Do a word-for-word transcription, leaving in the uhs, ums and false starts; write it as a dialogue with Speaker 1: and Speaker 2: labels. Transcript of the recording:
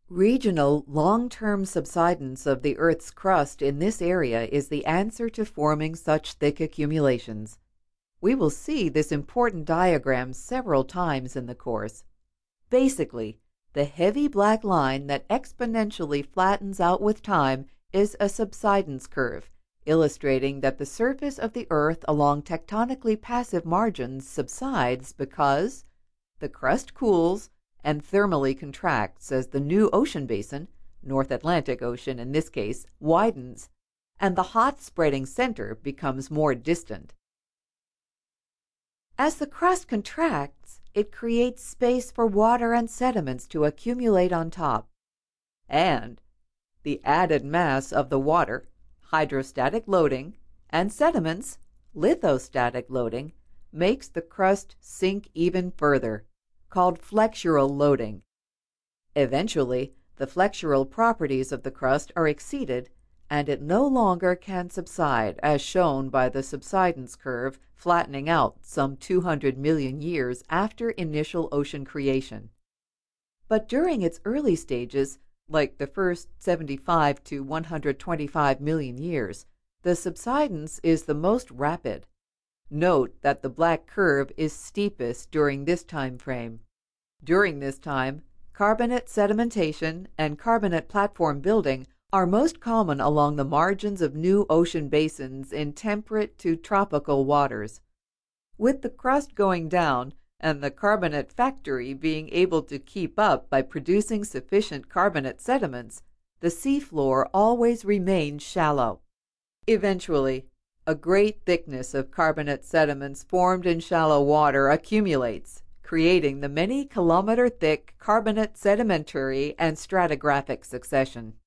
Speaker 1: Regional long-term subsidence of the Earth's crust in this area is the answer to forming such thick accumulations. We will see this important diagram several times in the course. Basically, the heavy black line that exponentially flattens out with time is a subsidence curve, illustrating that the surface of the Earth along tectonically passive margins subsides because the crust cools and thermally contracts as the new ocean basin, North Atlantic Ocean in this case, widens, and the hot spreading center becomes more distant. As the crust contracts, it creates space for water and sediments to accumulate on top. And the added mass of the water, hydrostatic loading, and sediments, lithostatic loading, makes the crust sink even further, called flexural loading. Eventually, the flexural properties of the crust are exceeded, and it no longer can subside, as shown by the subsidence curve flattening out some two hundred million years after initial ocean creation. But during its early stages, like the first seventy-five to one hundred twenty-five million years, the subsidence is the most rapid. Note that the black curve is steepest during this time frame. During this time, carbonate sedimentation and carbonate platform building are most common along the margins of new ocean basins in temperate to tropical waters. With the crust going down and the carbonate factory being able to keep up by producing sufficient carbonate sediments, the seafloor always remains shallow. Eventually, a great thickness of carbonate sediments formed in shallow water accumulates, creating the many kilometer thick carbonate sedimentary and stratigraphic succession.